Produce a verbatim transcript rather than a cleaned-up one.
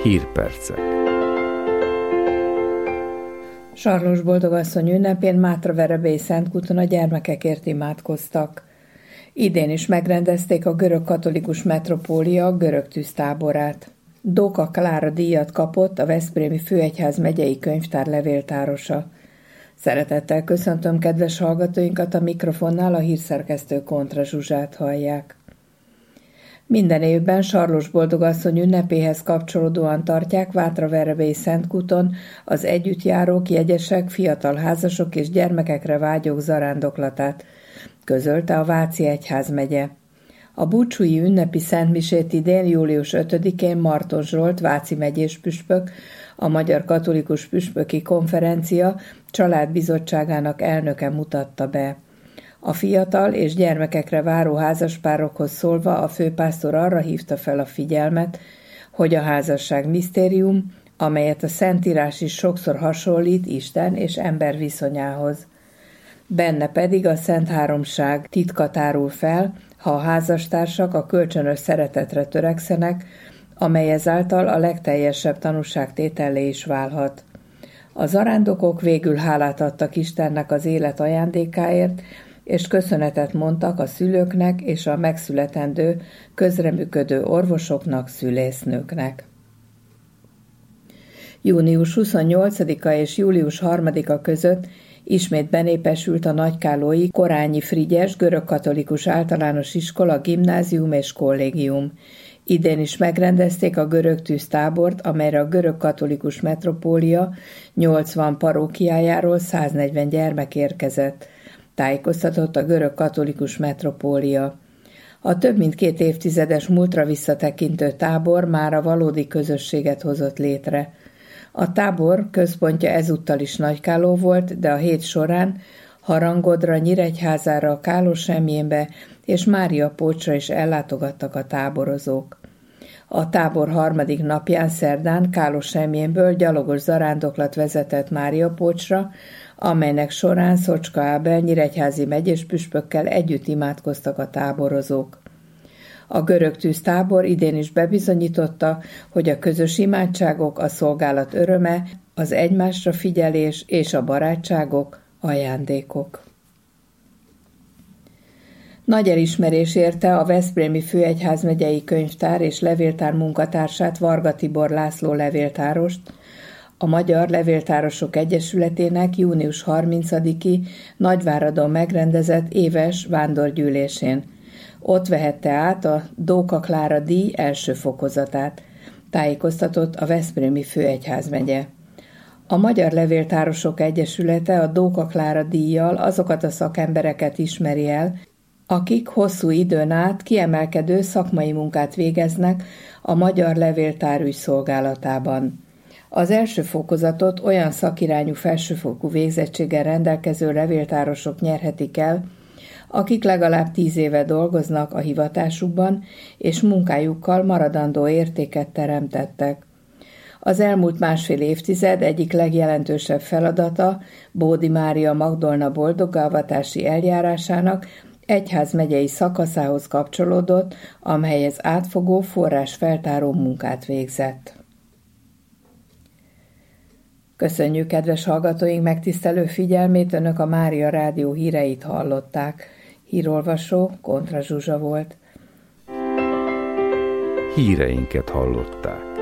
Hírpercek. Sarlós Boldogasszony ünnepén Mátraverebélyi Szentkúton a gyermekekért imádkoztak. Idén is megrendezték a görög katolikus metropólia görög tűztáborát. Dóka Klára díjat kapott a Veszprémi Főegyház megyei könyvtár levéltárosa. Szeretettel köszöntöm kedves hallgatóinkat, a mikrofonnál a hírszerkesztő Kontra Zsuzsát hallják. Minden évben Sarlós Boldogasszony ünnepéhez kapcsolódóan tartják Mátraverebélyi Szentkúton az együttjárók, jegyesek, fiatal házasok és gyermekekre vágyók zarándoklatát, közölte a Váci Egyházmegye. A búcsúi ünnepi szentmisét idén július ötödikén Marton Zsolt váci megyés püspök, a Magyar Katolikus Püspöki Konferencia családbizottságának elnöke mutatta be. A fiatal és gyermekekre váró házaspárokhoz szólva a főpásztor arra hívta fel a figyelmet, hogy a házasság misztérium, amelyet a Szentírás is sokszor hasonlít Isten és ember viszonyához. Benne pedig a Szent Háromság titka tárul fel, ha a házastársak a kölcsönös szeretetre törekszenek, amely ezáltal a legteljesebb tanúságtétellé is válhat. A zarándokok végül hálát adtak Istennek az élet ajándékáért, és köszönetet mondtak a szülőknek és a megszületendő, közreműködő orvosoknak, szülésznőknek. június huszonnyolcadika és július harmadika között ismét benépesült a nagykálói Korányi Frigyes görögkatolikus általános iskola, gimnázium és kollégium. Idén is megrendezték a görög tűztábort, amelyre a görög katolikus metropólia nyolcvan parókiájáról száznegyven gyermek érkezett, tájékoztatott a görög katolikus metropólia. A több mint két évtizedes múltra visszatekintő tábor már a valódi közösséget hozott létre. A tábor központja ezúttal is Nagykáló volt, de a hét során Harangodra, Nyíregyházára, Kálosemjénbe és Máriapócsra is ellátogattak a táborozók. A tábor harmadik napján, szerdán Kálosemjénből gyalogos zarándoklat vezetett Máriapócsra, amelynek során Szocska Ábel nyíregyházi megyés püspökkel együtt imádkoztak a táborozók. A görög tűztábor idén is bebizonyította, hogy a közös imádságok, a szolgálat öröme, az egymásra figyelés és a barátságok ajándékok. Nagy elismerés érte a Veszprémi Főegyház megyei könyvtár és levéltár munkatársát, Varga Tibor László levéltárost, a Magyar Levéltárosok Egyesületének június harmincadiki Nagyváradon megrendezett éves vándorgyűlésén. Ott vehette át a Dóka Klára díj első fokozatát, tájékoztatott a Veszprémi Főegyházmegye. A Magyar Levéltárosok Egyesülete a Dóka Klára díjjal azokat a szakembereket ismeri el, akik hosszú időn át kiemelkedő szakmai munkát végeznek a magyar levéltárügy szolgálatában. Az első fokozatot olyan szakirányú felsőfokú végzettséggel rendelkező levéltárosok nyerhetik el, akik legalább tíz éve dolgoznak a hivatásukban, és munkájukkal maradandó értéket teremtettek. Az elmúlt másfél évtized egyik legjelentősebb feladata Bódi Mária Magdolna boldoggalvatási eljárásának egyházmegyei szakaszához kapcsolódott, amelyhez átfogó forrásfeltáró munkát végzett. Köszönjük kedves hallgatóink megtisztelő figyelmét, Önök a Mária Rádió híreit hallották. Hírolvasó Kontra Zsuzsa volt. Híreinket hallották.